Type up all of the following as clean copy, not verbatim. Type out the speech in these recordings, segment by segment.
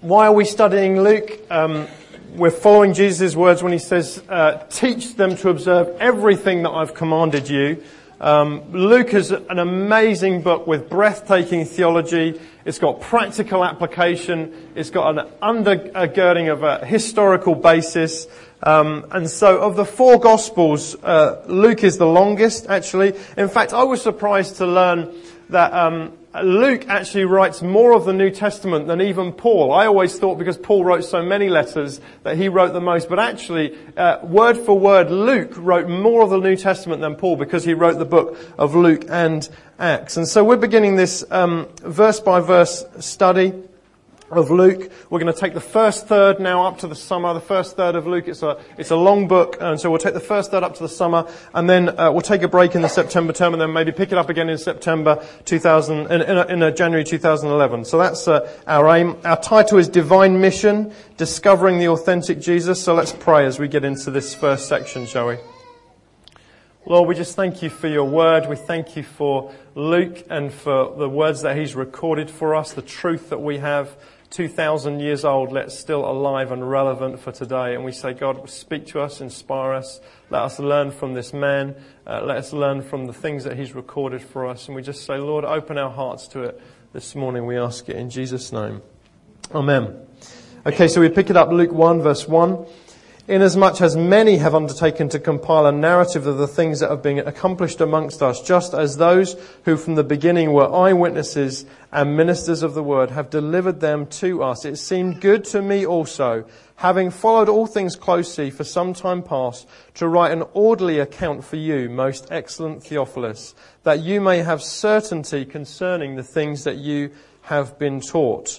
Why are we studying Luke? We're following Jesus' words when he says, teach them to observe everything that I've commanded you. Luke is an amazing book with breathtaking theology. It's got practical application. It's got an undergirding of a historical basis. And so of the four Gospels, Luke is the longest, actually. In fact, I was surprised to learn that Luke actually writes more of the New Testament than even Paul. I always thought because Paul wrote so many letters that he wrote the most. But actually, word for word, Luke wrote more of the New Testament than Paul because he wrote the book of Luke and Acts. And so we're beginning this verse by verse study of Luke. We're going to take the first third now up to the summer. The first third of Luke, it's a long book, and so we'll take the first third up to the summer, and then we'll take a break in the September term, and then maybe pick it up again in September 2000, in January 2011. So that's our aim. Our title is Divine Mission: Discovering the Authentic Jesus. So let's pray as we get into this first section, shall we? Lord, we just thank you for your word. We thank you for Luke and for the words that he's recorded for us, the truth that we have 2,000 years old, yet still alive and relevant for today. And we say, God, speak to us, inspire us. Let us learn from this man. Let us learn from the things that he's recorded for us. And we just say, Lord, open our hearts to it this morning. We ask it in Jesus' name. Amen. Okay, so we pick it up, Luke 1, verse 1. Inasmuch as many have undertaken to compile a narrative of the things that have been accomplished amongst us, just as those who from the beginning were eyewitnesses and ministers of the word have delivered them to us, it seemed good to me also, having followed all things closely for some time past, to write an orderly account for you, most excellent Theophilus, that you may have certainty concerning the things that you have been taught.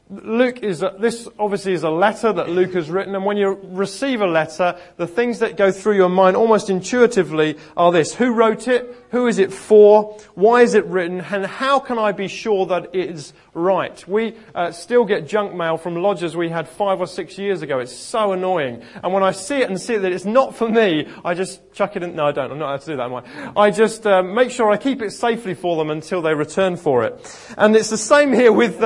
This obviously is a letter that Luke has written, and when you receive a letter, the things that go through your mind almost intuitively are this: who wrote it? Who is it for? Why is it written? And how can I be sure that it is right? We still get junk mail from lodgers we had 5 or 6 years ago. It's so annoying. And when I see it and see that it's not for me, I just chuck it in. No, I don't. I'm not allowed to do that, am I? I just make sure I keep it safely for them until they return for it. And it's the same here with,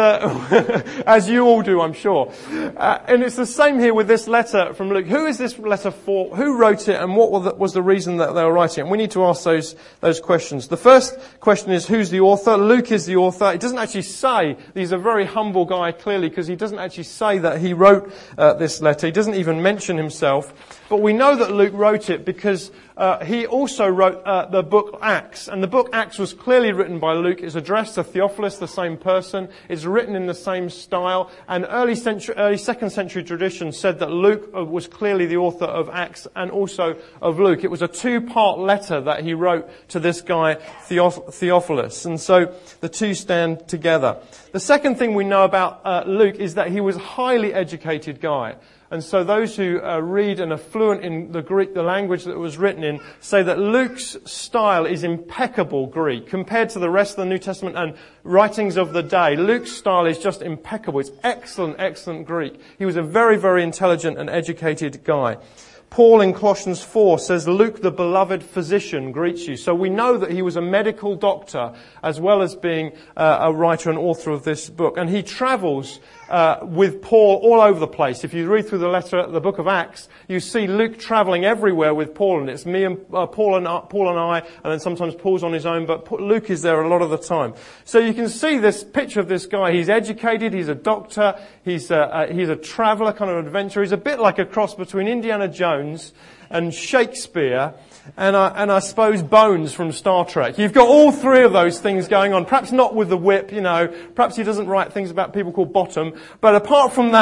as you all do, I'm sure. And it's the same here with this letter from Luke. Who is this letter for? Who wrote it? And what was the reason that they were writing it? And we need to ask those questions. The first question is, who's the author? Luke is the author. It doesn't actually say, he's a very humble guy, clearly, because he doesn't actually say that he wrote this letter. He doesn't even mention himself. But we know that Luke wrote it because he also wrote the book Acts. And the book Acts was clearly written by Luke. It's addressed to Theophilus, the same person. It's written in the same style. And early second century tradition said that Luke was clearly the author of Acts and also of Luke. It was a 2-part letter that he wrote to this guy, Theophilus. And so the two stand together. The second thing we know about Luke is that he was a highly educated guy. And so those who read and are fluent in the Greek, the language that it was written in, say that Luke's style is impeccable Greek. Compared to the rest of the New Testament and writings of the day, Luke's style is just impeccable. It's excellent, excellent Greek. He was a very, very intelligent and educated guy. Paul in Colossians 4 says, Luke, the beloved physician, greets you. So we know that he was a medical doctor as well as being a writer and author of this book. And he travels with Paul all over the place. If you read through the book of Acts, you see Luke traveling everywhere with Paul. And it's me and Paul and I, and then sometimes Paul's on his own, but Luke is there a lot of the time. So you can see this picture of this guy. He's educated, he's a doctor, he's a traveller, kind of adventurer. He's a bit like a cross between Indiana Jones and Shakespeare and I suppose Bones from Star Trek. You've got all three of those things going on. Perhaps not with the whip, perhaps he doesn't write things about people called Bottom. But apart from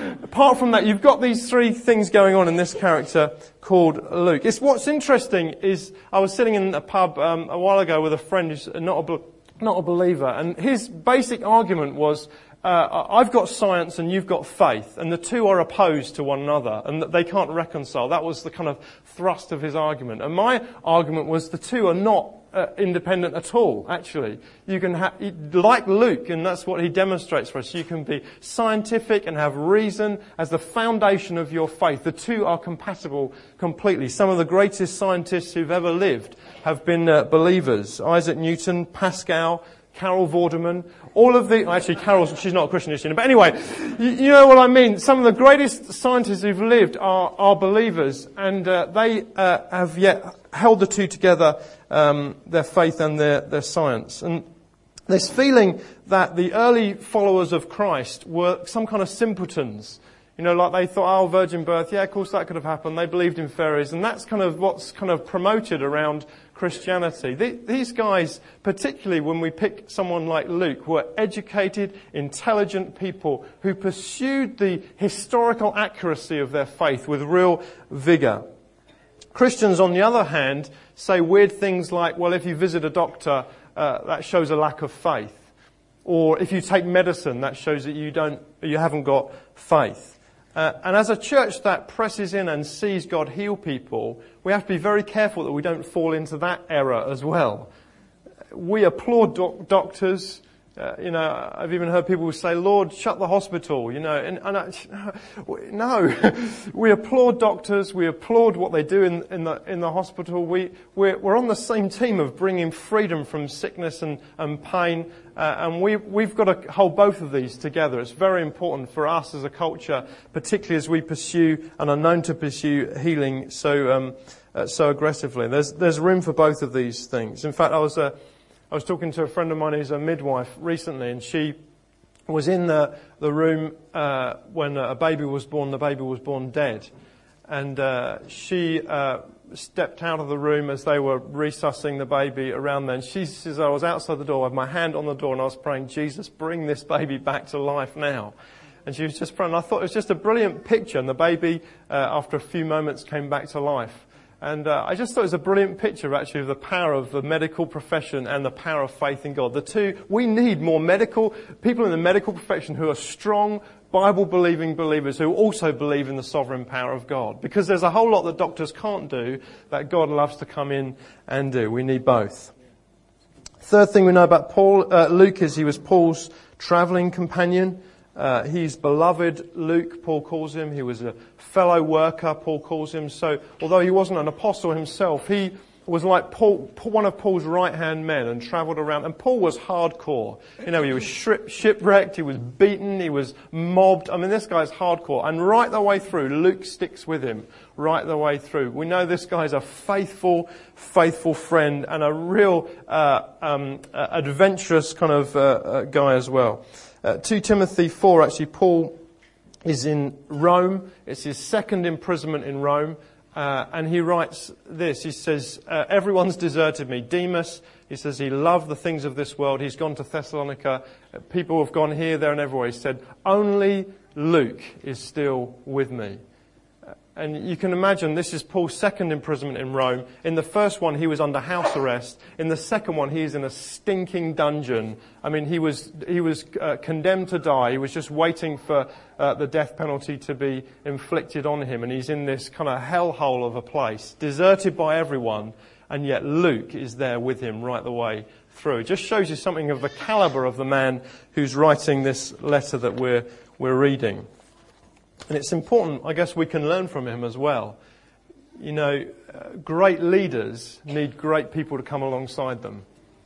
that, you've got these three things going on in this character called Luke. What's interesting is I was sitting in a pub a while ago with a friend who's not a believer, and his basic argument was, I've got science and you've got faith, and the two are opposed to one another, and that they can't reconcile. That was the kind of thrust of his argument. And my argument was the two are not independent at all, actually. You can like Luke, and that's what he demonstrates for us, you can be scientific and have reason as the foundation of your faith. The two are compatible completely. Some of the greatest scientists who've ever lived have been believers. Isaac Newton, Pascal, Carol Vorderman, all of the... Actually, she's not a Christian, is she? But anyway, you know what I mean. Some of the greatest scientists who've lived are believers, and they have yet held the two together, their faith and their science. And this feeling that the early followers of Christ were some kind of simpletons. You know, like they thought, oh, virgin birth, yeah, of course that could have happened. They believed in fairies, and that's kind of what's kind of promoted around Christianity. These guys, particularly when we pick someone like Luke, were educated, intelligent people who pursued the historical accuracy of their faith with real vigour. Christians, on the other hand, say weird things like, well, if you visit a doctor, that shows a lack of faith. Or if you take medicine, that shows that you haven't got faith. And as a church that presses in and sees God heal people, we have to be very careful that we don't fall into that error as well. We applaud doctors. I've even heard people say, Lord, shut the hospital, no. We applaud doctors, we applaud what they do in the hospital. We're on the same team of bringing freedom from sickness and pain, and we've got to hold both of these together. It's very important for us as a culture, particularly as we pursue and are known to pursue healing so aggressively. There's room for both of these things. In fact, I was talking to a friend of mine who's a midwife recently, and she was in the room when a baby was born. The baby was born dead. And she stepped out of the room as they were resuscitating the baby around then. She says, I was outside the door with my hand on the door and I was praying, Jesus, bring this baby back to life now. And she was just praying. I thought it was just a brilliant picture. And the baby, after a few moments, came back to life. And I just thought it was a brilliant picture, actually, of the power of the medical profession and the power of faith in God. The two, we need more people in the medical profession who are strong, Bible-believing believers who also believe in the sovereign power of God. Because there's a whole lot that doctors can't do that God loves to come in and do. We need both. Third thing we know about Luke is he was Paul's travelling companion. He's beloved Luke, Paul calls him. He was a fellow worker, Paul calls him. So although he wasn't an apostle himself, he was like Paul, one of Paul's right-hand men, and travelled around. And Paul was hardcore. He was shipwrecked, he was beaten, he was mobbed. I mean, this guy's hardcore. And right the way through, Luke sticks with him right the way through. We know this guy's a faithful friend and a real adventurous kind of guy as well. 2 Timothy 4, actually, Paul is in Rome. It's his second imprisonment in Rome. And he writes this. He says, everyone's deserted me. Demas, he says, he loved the things of this world. He's gone to Thessalonica. People have gone here, there, and everywhere. He said, only Luke is still with me. And you can imagine this is Paul's second imprisonment in Rome. In the first one, he was under house arrest. In the second one, he is in a stinking dungeon. I mean, he was condemned to die. He was just waiting for the death penalty to be inflicted on him. And he's in this kind of hellhole of a place, deserted by everyone. And yet Luke is there with him right the way through. It just shows you something of the caliber of the man who's writing this letter that we're reading. And it's important, I guess we can learn from him as well. Great leaders need great people to come alongside them.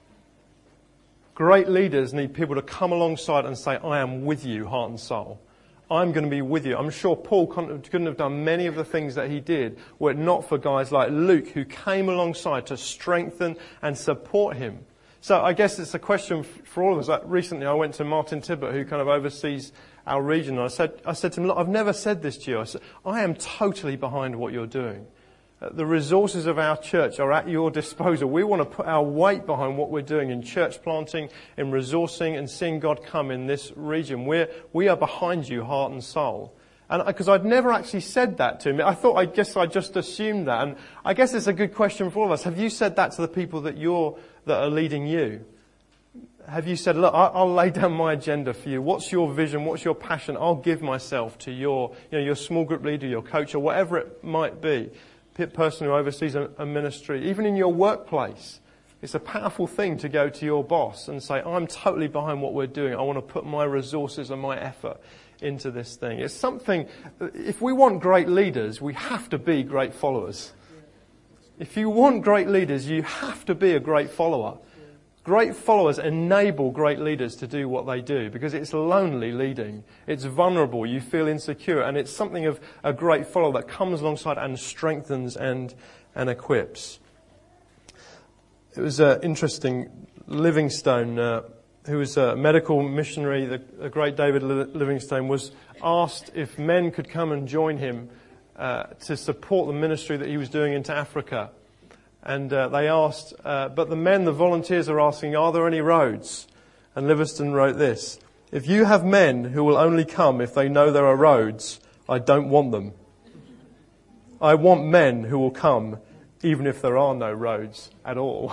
Great leaders need people to come alongside and say, I am with you, heart and soul. I'm going to be with you. I'm sure Paul couldn't have done many of the things that he did were it not for guys like Luke who came alongside to strengthen and support him. So I guess it's a question for all of us. Like recently I went to Martin Tibbett, who kind of oversees our region. And I said to him, look, I've never said this to you. I said, I am totally behind what you're doing. The resources of our church are at your disposal. We want to put our weight behind what we're doing in church planting, in resourcing, and seeing God come in this region. We are behind you, heart and soul. And because I'd never actually said that to him, I guess I just assumed that. And I guess it's a good question for all of us. Have you said that to the people that are leading you? Have you said, look, I'll lay down my agenda for you. What's your vision? What's your passion? I'll give myself to your small group leader, your coach, or whatever it might be. Person who oversees a ministry. Even in your workplace, it's a powerful thing to go to your boss and say, I'm totally behind what we're doing. I want to put my resources and my effort into this thing. It's something, if we want great leaders, we have to be great followers. If you want great leaders, you have to be a great follower. Great followers enable great leaders to do what they do because it's lonely leading. It's vulnerable. You feel insecure. And it's something of a great follower that comes alongside and strengthens and equips. It was interesting. Livingstone, who was a medical missionary, the great David Livingstone, was asked if men could come and join him to support the ministry that he was doing into Africa. And they asked, but the volunteers are asking, are there any roads? And Livingstone wrote this: if you have men who will only come if they know there are roads, I don't want them. I want men who will come even if there are no roads at all.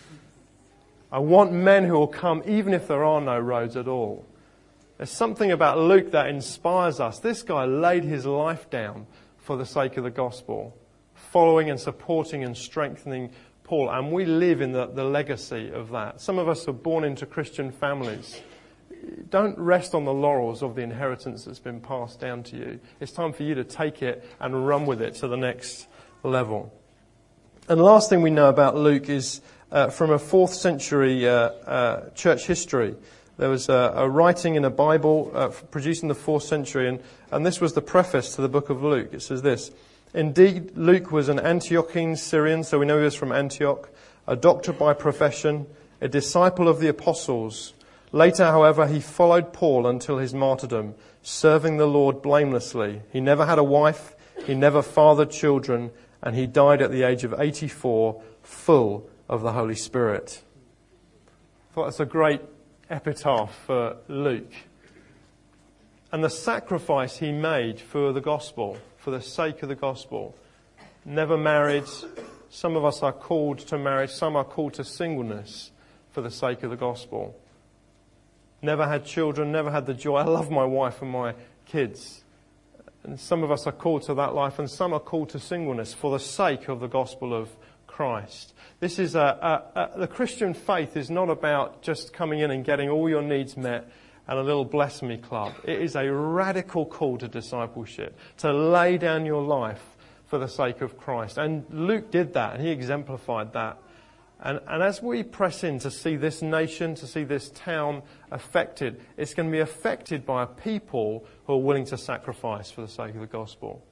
I want men who will come even if there are no roads at all. There's something about Luke that inspires us. This guy laid his life down for the sake of the gospel, following and supporting and strengthening Paul. And we live in the legacy of that. Some of us are born into Christian families. Don't rest on the laurels of the inheritance that's been passed down to you. It's time for you to take it and run with it to the next level. And the last thing we know about Luke is from a 4th century church history. There was a writing in a Bible produced in the 4th century, and this was the preface to the book of Luke. It says this: indeed, Luke was an Antiochene Syrian, so we know he was from Antioch, a doctor by profession, a disciple of the apostles. Later, however, he followed Paul until his martyrdom, serving the Lord blamelessly. He never had a wife, he never fathered children, and he died at the age of 84, full of the Holy Spirit. I thought that's a great epitaph for Luke. And the sacrifice he made for the gospel, for the sake of the gospel. Never married. Some of us are called to marriage. Some are called to singleness for the sake of the gospel. Never had children, never had the joy. I love my wife and my kids. And some of us are called to that life, and some are called to singleness for the sake of the gospel of Christ. This is the Christian faith is not about just coming in and getting all your needs met and a little bless me club. It is a radical call to discipleship, to lay down your life for the sake of Christ. And Luke did that, and he exemplified that. And as we press in to see this nation, to see this town affected, it's going to be affected by a people who are willing to sacrifice for the sake of the gospel.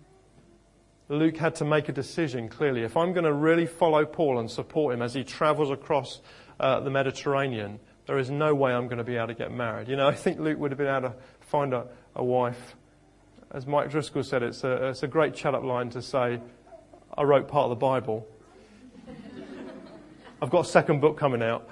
Luke had to make a decision, clearly. If I'm going to really follow Paul and support him as he travels across the Mediterranean, there is no way I'm going to be able to get married. You know, I think Luke would have been able to find a wife. As Mike Driscoll said, it's a great chat-up line to say, I wrote part of the Bible. I've got a second book coming out.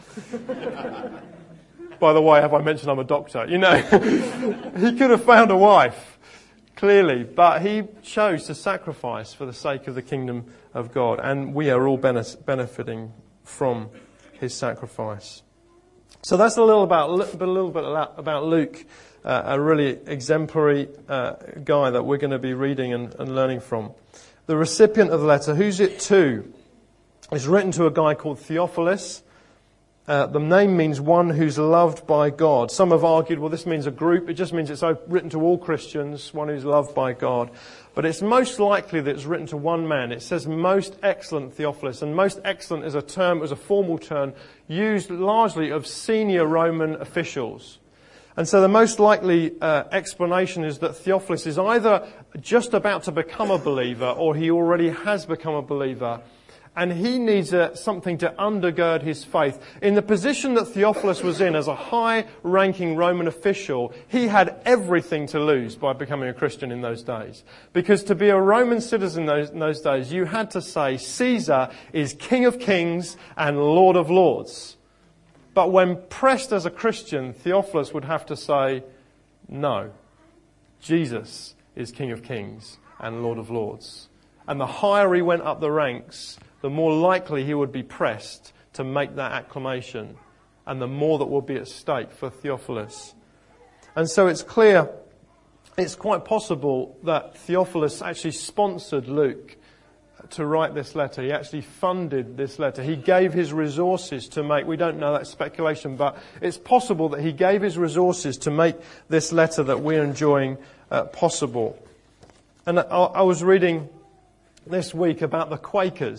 By the way, have I mentioned I'm a doctor? You know, he could have found a wife, clearly, but he chose to sacrifice for the sake of the kingdom of God, and we are all benefiting from his sacrifice. So that's a little bit about Luke, a really exemplary guy that we're going to be reading and learning from. The recipient of the letter, who's it to? It's written to a guy called Theophilus. The name means one who's loved by God. Some have argued, well, this means a group. It just means it's written to all Christians, one who's loved by God. But it's most likely that it's written to one man. It says most excellent Theophilus. And most excellent is a term, it was a formal term, used largely of senior Roman officials. And so the most likely explanation is that Theophilus is either just about to become a believer or he already has become a believer. And he needs something to undergird his faith. In the position that Theophilus was in as a high-ranking Roman official, he had everything to lose by becoming a Christian in those days. Because to be a Roman citizen in those days, you had to say Caesar is King of Kings and Lord of Lords. But when pressed as a Christian, Theophilus would have to say, no, Jesus is King of Kings and Lord of Lords. And the higher he went up the ranks, the more likely he would be pressed to make that acclamation, and the more that will be at stake for Theophilus. And so it's clear, it's quite possible that Theophilus actually sponsored Luke to write this letter. He actually funded this letter. He gave his resources to make, we don't know, that's speculation, but it's possible that he gave his resources to make this letter that we're enjoying possible. And I was reading this week about the Quakers.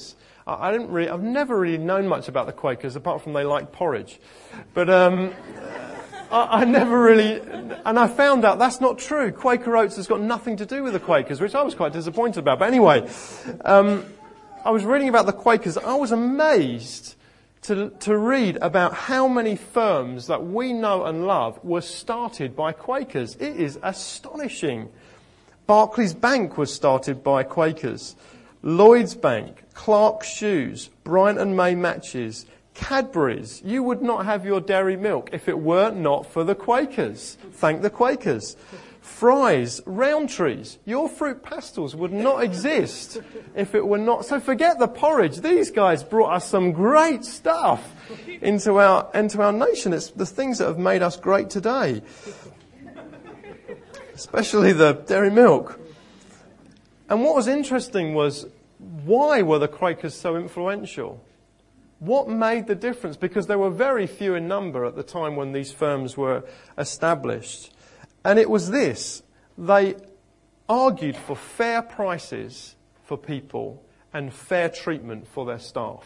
I've never really known much about the Quakers apart from they like porridge. But, I never really, and I found out that's not true. Quaker Oats has got nothing to do with the Quakers, which I was quite disappointed about. But anyway, I was reading about the Quakers. I was amazed to read about how many firms that we know and love were started by Quakers. It is astonishing. Barclays Bank was started by Quakers. Lloyds Bank, Clark's Shoes, Bryant and May Matches, Cadbury's. You would not have your dairy milk if it were not for the Quakers. Thank the Quakers. Fry's, Rowntree's. Your fruit pastels would not exist if it were not. So forget the porridge. These guys brought us some great stuff into our nation. It's the things that have made us great today. Especially the dairy milk. And what was interesting was, why were the Quakers so influential? What made the difference? Because there were very few in number at the time when these firms were established. And it was this. They argued for fair prices for people and fair treatment for their staff.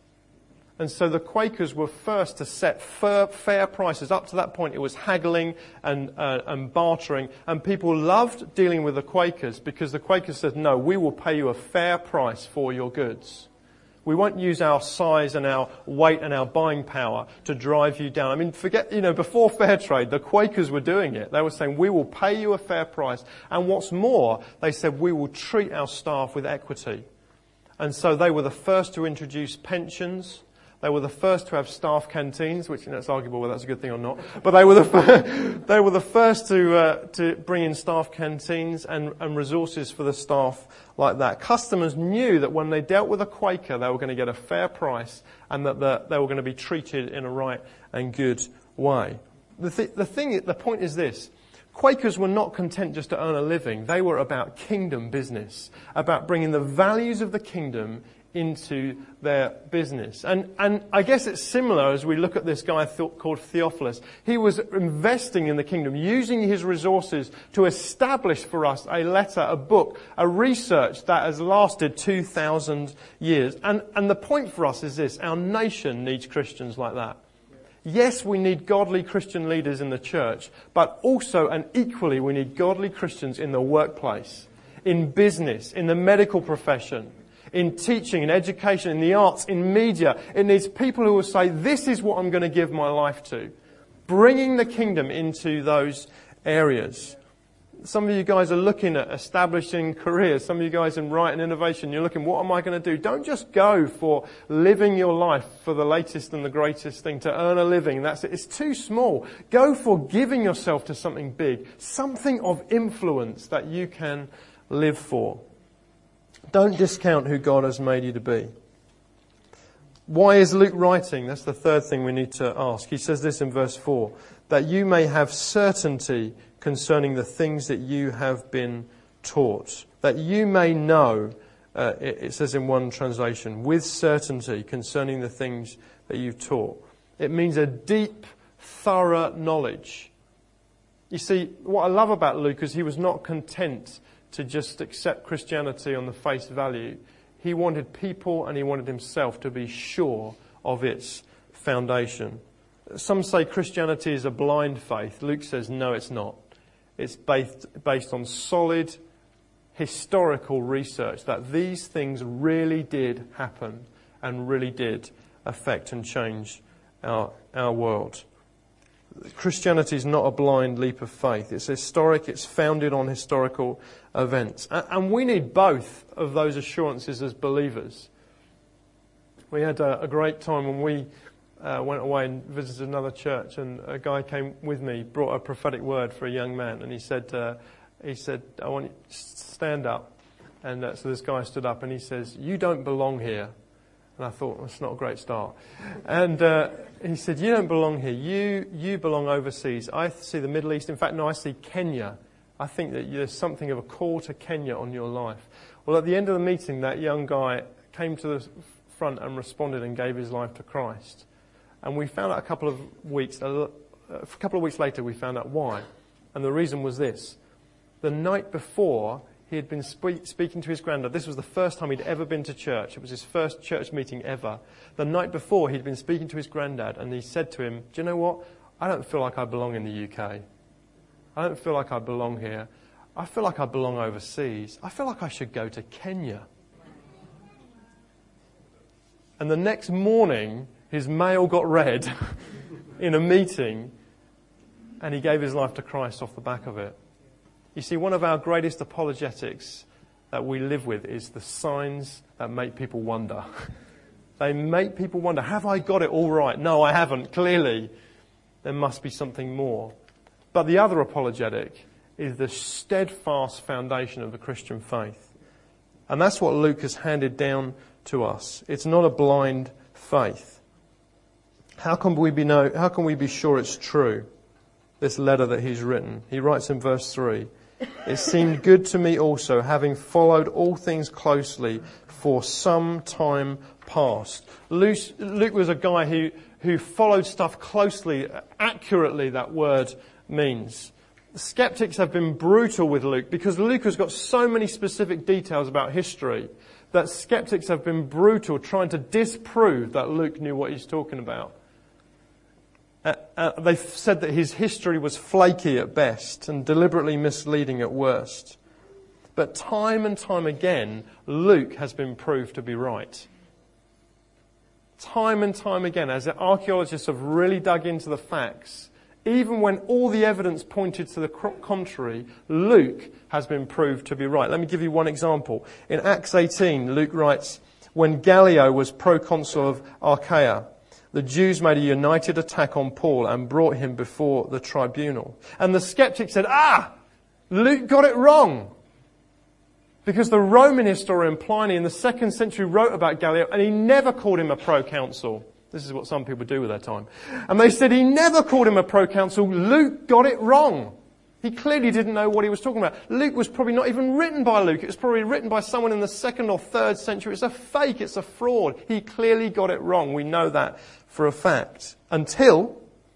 And so the Quakers were first to set fair prices. Up to that point, it was haggling and bartering. And people loved dealing with the Quakers because the Quakers said, no, we will pay you a fair price for your goods. We won't use our size and our weight and our buying power to drive you down. I mean, before fair trade, the Quakers were doing it. They were saying, we will pay you a fair price. And what's more, they said, we will treat our staff with equity. And so they were the first to introduce pensions. They were the first to have staff canteens, which it's arguable whether that's a good thing or not. But they were the first to bring in staff canteens and resources for the staff like that. Customers knew that when they dealt with a Quaker, they were going to get a fair price and that they were going to be treated in a right and good way. The point is this. Quakers were not content just to earn a living. They were about kingdom business, about bringing the values of the kingdom into their business. And I guess it's similar as we look at this guy called Theophilus. He was investing in the kingdom, using his resources to establish for us a letter, a book, a research that has lasted 2,000 years. And the point for us is this: our nation needs Christians like that. Yes, we need godly Christian leaders in the church, but also and equally we need godly Christians in the workplace, in business, in the medical profession, in teaching, in education, in the arts, in media. It needs people who will say, this is what I'm going to give my life to. Bringing the kingdom into those areas. Some of you guys are looking at establishing careers. Some of you guys in Right and Innovation, you're looking, what am I going to do? Don't just go for living your life for the latest and the greatest thing, to earn a living. That's it. It's too small. Go for giving yourself to something big, something of influence that you can live for. Don't discount who God has made you to be. Why is Luke writing? That's the third thing we need to ask. He says this in verse 4, that you may have certainty concerning the things that you have been taught. That you may know, it says in one translation, with certainty concerning the things that you've taught. It means a deep, thorough knowledge. You see, what I love about Luke is he was not content to just accept Christianity on the face value. He wanted people and he wanted himself to be sure of its foundation. Some say Christianity is a blind faith. Luke says, no, it's not. It's based on solid historical research that these things really did happen and really did affect and change our world. Christianity is not a blind leap of faith. It's historic, it's founded on historical events. And we need both of those assurances as believers. We had a great time when we went away and visited another church, and a guy came with me, brought a prophetic word for a young man, and he said, I want you to stand up. And so this guy stood up and he says, you don't belong here. And I thought, well, that's not a great start. And he said, you don't belong here. You belong overseas. I see the Middle East. In fact, no, I see Kenya. I think that there's something of a call to Kenya on your life. Well, at the end of the meeting, that young guy came to the front and responded and gave his life to Christ. And we found out a couple of weeks later, we found out why. And the reason was this. The night before, he had been speaking to his granddad. This was the first time he'd ever been to church. It was his first church meeting ever. The night before, he'd been speaking to his granddad, and he said to him, "Do you know what? I don't feel like I belong in the UK. I don't feel like I belong here. I feel like I belong overseas. I feel like I should go to Kenya." And the next morning, his mail got read in a meeting, and he gave his life to Christ off the back of it. You see, one of our greatest apologetics that we live with is the signs that make people wonder. They make people wonder, have I got it all right? No, I haven't, clearly. There must be something more. But the other apologetic is the steadfast foundation of the Christian faith. And that's what Luke has handed down to us. It's not a blind faith. How can we be sure it's true? This letter that he's written. He writes in verse 3, "It seemed good to me also, having followed all things closely for some time past." Luke was a guy who followed stuff closely, accurately, that word means. The skeptics have been brutal with Luke because Luke has got so many specific details about history that skeptics have been brutal trying to disprove that Luke knew what he's talking about. They've said that his history was flaky at best and deliberately misleading at worst. But time and time again, Luke has been proved to be right. Time and time again, as the archaeologists have really dug into the facts, even when all the evidence pointed to the contrary, Luke has been proved to be right. Let me give you one example. In Acts 18, Luke writes, "When Gallio was proconsul of Achaia, the Jews made a united attack on Paul and brought him before the tribunal." And the skeptics said, Luke got it wrong. Because the Roman historian Pliny in the 2nd century wrote about Gallio, and he never called him a proconsul. This is what some people do with their time. And they said he never called him a proconsul. Luke got it wrong. He clearly didn't know what he was talking about. Luke was probably not even written by Luke. It was probably written by someone in the 2nd or 3rd century. It's a fake. It's a fraud. He clearly got it wrong. We know that for a fact. Until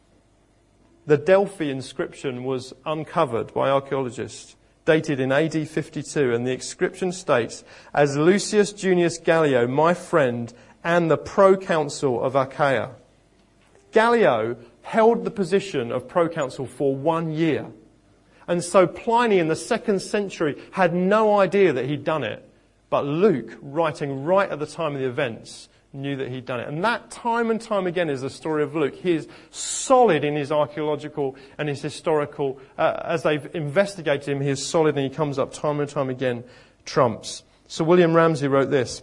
the Delphi inscription was uncovered by archaeologists, dated in AD 52. And the inscription states, "As Lucius Junius Gallio, my friend, and the proconsul of Achaia." Gallio held the position of proconsul for 1 year. And so Pliny in the 2nd century had no idea that he'd done it. But Luke, writing right at the time of the events, knew that he'd done it. And that time and time again is the story of Luke. He is solid in his archaeological and his historical, as they've investigated him, he is solid and he comes up time and time again, trumps. Sir William Ramsay wrote this,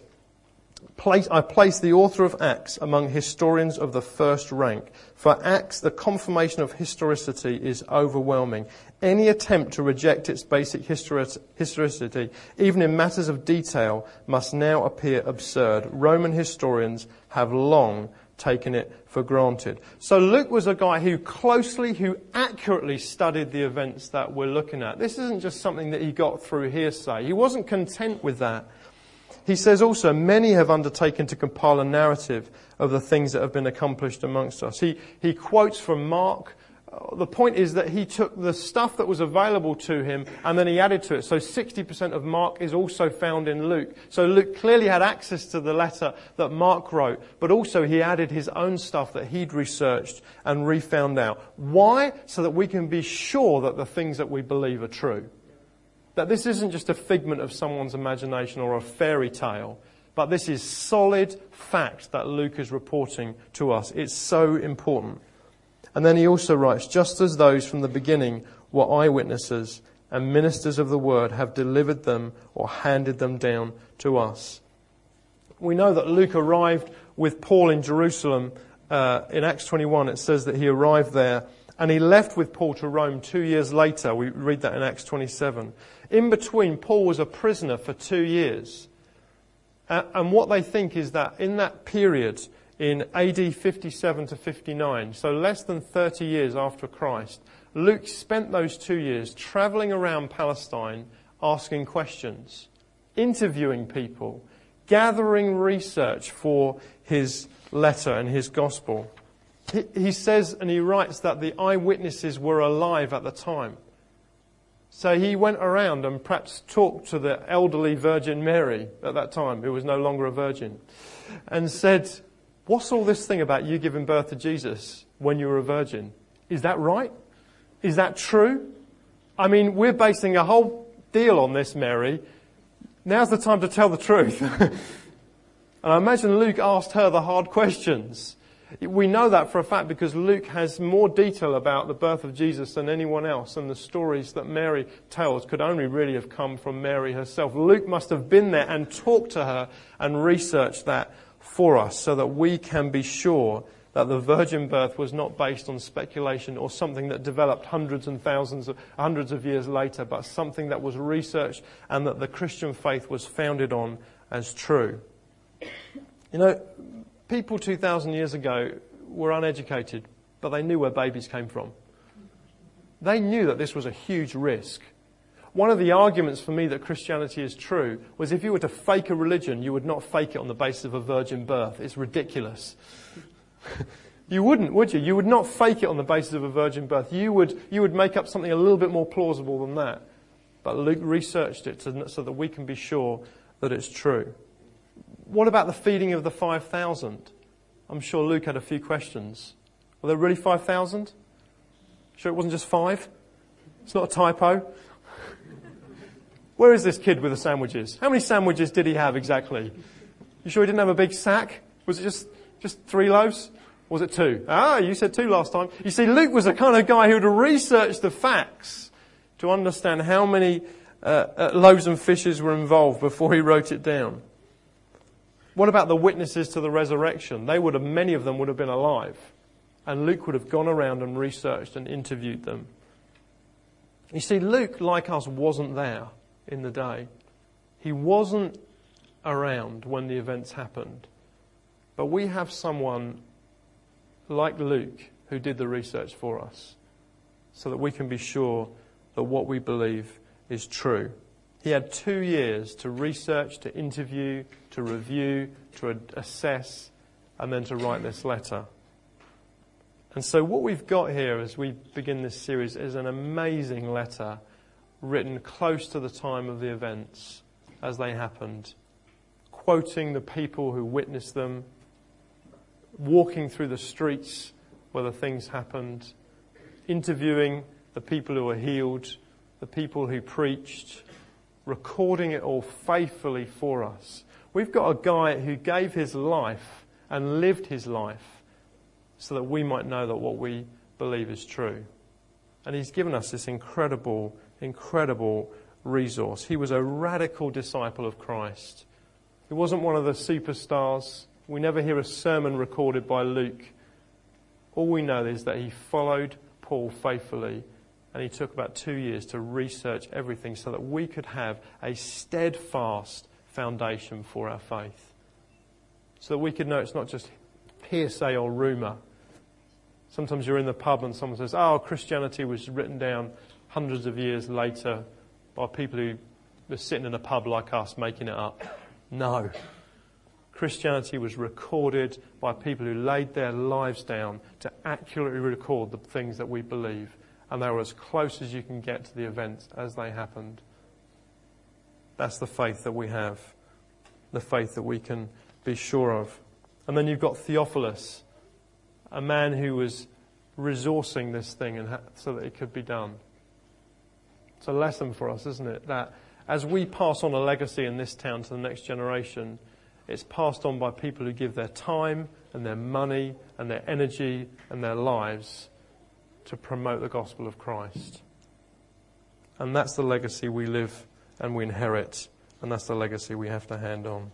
"I place the author of Acts among historians of the first rank. For Acts, the confirmation of historicity is overwhelming. Any attempt to reject its basic historicity, even in matters of detail, must now appear absurd. Roman historians have long taken it for granted." So Luke was a guy who accurately studied the events that we're looking at. This isn't just something that he got through hearsay. He wasn't content with that. He says also, "Many have undertaken to compile a narrative of the things that have been accomplished amongst us." He quotes from Mark. The point is that he took the stuff that was available to him and then he added to it. So 60% of Mark is also found in Luke. So Luke clearly had access to the letter that Mark wrote, but also he added his own stuff that he'd researched and refound out. Why? So that we can be sure that the things that we believe are true. That this isn't just a figment of someone's imagination or a fairy tale, but this is solid fact that Luke is reporting to us. It's so important. And then he also writes, "Just as those from the beginning were eyewitnesses and ministers of the word have delivered them or handed them down to us." We know that Luke arrived with Paul in Jerusalem. In Acts 21 it says that he arrived there and he left with Paul to Rome 2 years later. We read that in Acts 27. In between, Paul was a prisoner for 2 years. And what they think is that in that period, in AD 57 to 59, so less than 30 years after Christ, Luke spent those 2 years travelling around Palestine asking questions, interviewing people, gathering research for his letter and his gospel. He says and he writes that the eyewitnesses were alive at the time. So he went around and perhaps talked to the elderly Virgin Mary at that time, who was no longer a virgin, and said, what's all this thing about you giving birth to Jesus when you were a virgin? Is that right? Is that true? I mean, we're basing a whole deal on this, Mary. Now's the time to tell the truth. And I imagine Luke asked her the hard questions. We know that for a fact because Luke has more detail about the birth of Jesus than anyone else, and the stories that Mary tells could only really have come from Mary herself. Luke must have been there and talked to her and researched that for us so that we can be sure that the virgin birth was not based on speculation or something that developed hundreds of years later, but something that was researched and that the Christian faith was founded on as true. You know, people 2,000 years ago were uneducated, but they knew where babies came from. They knew that this was a huge risk. One of the arguments for me that Christianity is true was if you were to fake a religion, you would not fake it on the basis of a virgin birth. It's ridiculous. You wouldn't, would you? You would not fake it on the basis of a virgin birth. You would make up something a little bit more plausible than that. But Luke researched it so that we can be sure that it's true. What about the feeding of the 5,000? I'm sure Luke had a few questions. Were there really 5,000? Sure it wasn't just 5? It's not a typo? Where is this kid with the sandwiches? How many sandwiches did he have exactly? You sure he didn't have a big sack? Was it just 3 loaves? Or was it 2? Ah, you said 2 last time. You see, Luke was the kind of guy who would research the facts to understand how many loaves and fishes were involved before he wrote it down. What about the witnesses to the resurrection? Many of them would have been alive. And Luke would have gone around and researched and interviewed them. You see, Luke, like us, wasn't there in the day. He wasn't around when the events happened. But we have someone like Luke who did the research for us so that we can be sure that what we believe is true. He had 2 years to research, to interview, to review, to assess, and then to write this letter. And so what we've got here as we begin this series is an amazing letter written close to the time of the events as they happened, quoting the people who witnessed them, walking through the streets where the things happened, interviewing the people who were healed, the people who preached, recording it all faithfully for us. We've got a guy who gave his life and lived his life so that we might know that what we believe is true. And he's given us this incredible, incredible resource. He was a radical disciple of Christ. He wasn't one of the superstars. We never hear a sermon recorded by Luke. All we know is that he followed Paul faithfully, and he took about 2 years to research everything so that we could have a steadfast foundation for our faith. So that we could know it's not just hearsay or rumour. Sometimes you're in the pub and someone says, oh, Christianity was written down hundreds of years later by people who were sitting in a pub like us making it up. No. Christianity was recorded by people who laid their lives down to accurately record the things that we believe. And they were as close as you can get to the events as they happened. That's the faith that we have. The faith that we can be sure of. And then you've got Theophilus, a man who was resourcing this thing so that it could be done. It's a lesson for us, isn't it? That as we pass on a legacy in this town to the next generation, it's passed on by people who give their time and their money and their energy and their lives to promote the gospel of Christ. And that's the legacy we live and we inherit, and that's the legacy we have to hand on.